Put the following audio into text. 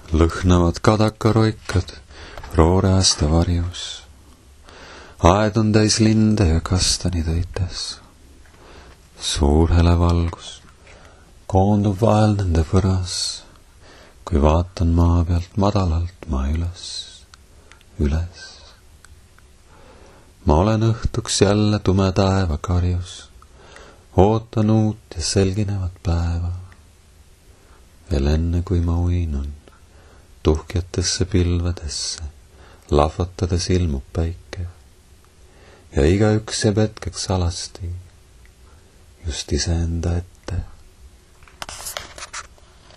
Lõhnavad kadakaroikad roorääste varjus. Aed on täis linde ja kastanid õites. Suur hele valgus koondub vahel nende võras, kui vaatan maa pealt madalalt ma üles. Ma olen õhtuks jälle tume taeva karjus, ootan uut ja selginevat päeva. Veel enne kui ma uinun, tuhkjatesse pilvedesse lahvatades ilmub päike ja igaüks jääb hetkeks alasti just iseenda ette.